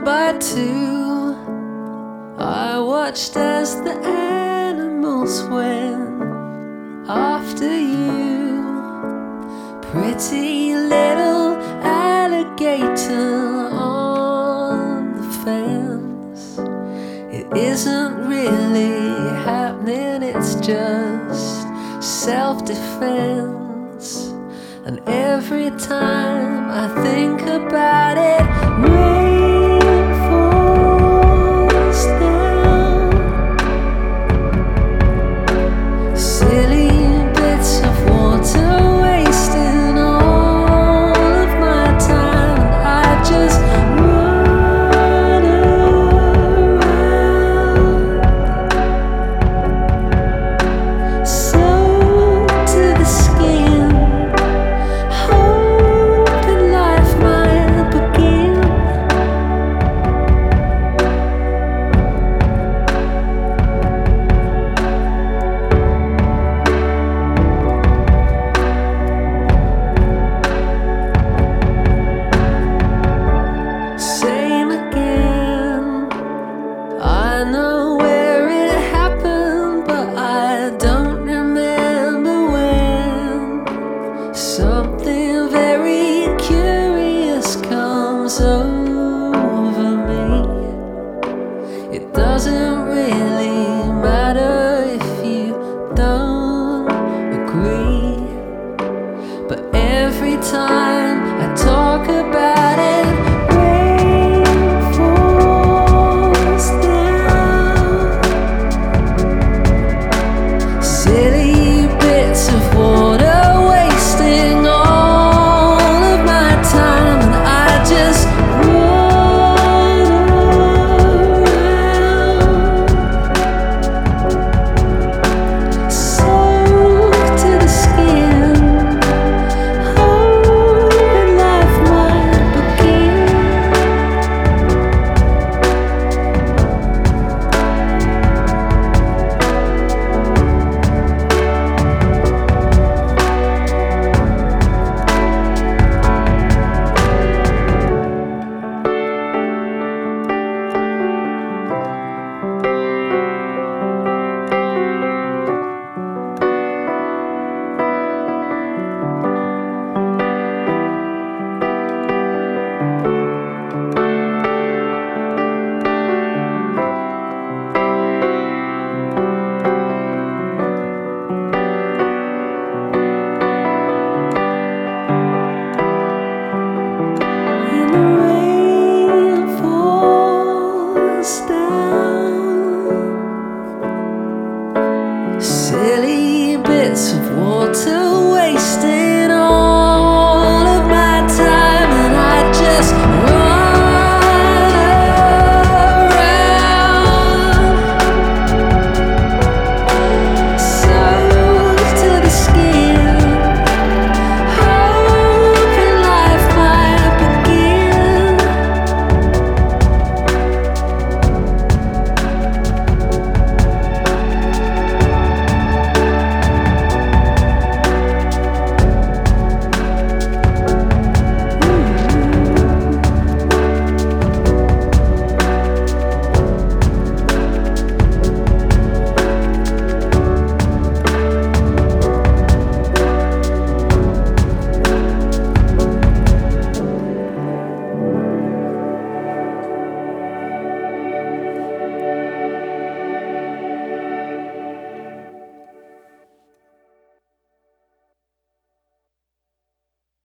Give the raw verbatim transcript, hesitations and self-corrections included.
by two, I watched as the animals went after you. Pretty little alligator on the fence. It isn't really happening, it's just self-defense. And every time I think about it, rain falls down. Silly bits of water wasting all of my time, and I just run around, soaked to the skin, hoping life might begin. Same again. I know where it happened, but I don't remember when. Something very curious comes over